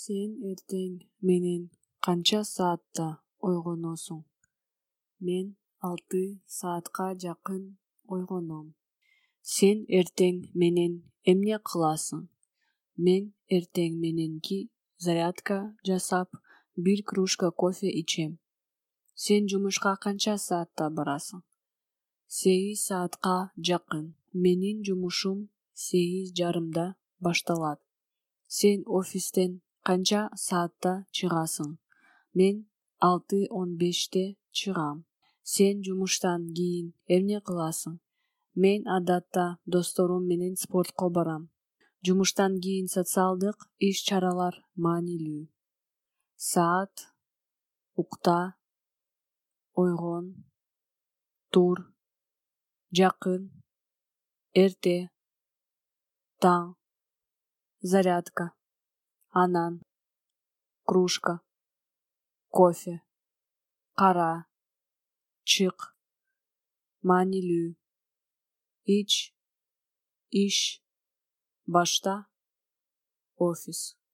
Сен эртең менен канча саатта ойгоносуң? Мен 6 саатка жакын ойгоном. Сен эртең менен эмне кыласың? Мен эртең мененки зарядка жасап, 1 кружка кофе ичем. Сен жумушка канча саатта барасың? 8 саатка жакын. Менин жумушум 8:30 башталат. Сен офистен канча саатта чыгасың? Мен 6:15 чыгам. Сен жумуштан кийин эмне кыласың? Мен адатта досторум менен спортко барам. Жумуштан кийин социалдык иш-чаралар маанилүү. Саат, укта, ойгон, тур, жакын, эрте, таң, зарядка, анан, кружка, кофе, кара, чык, маанилүү, ич, иш, башта, офис.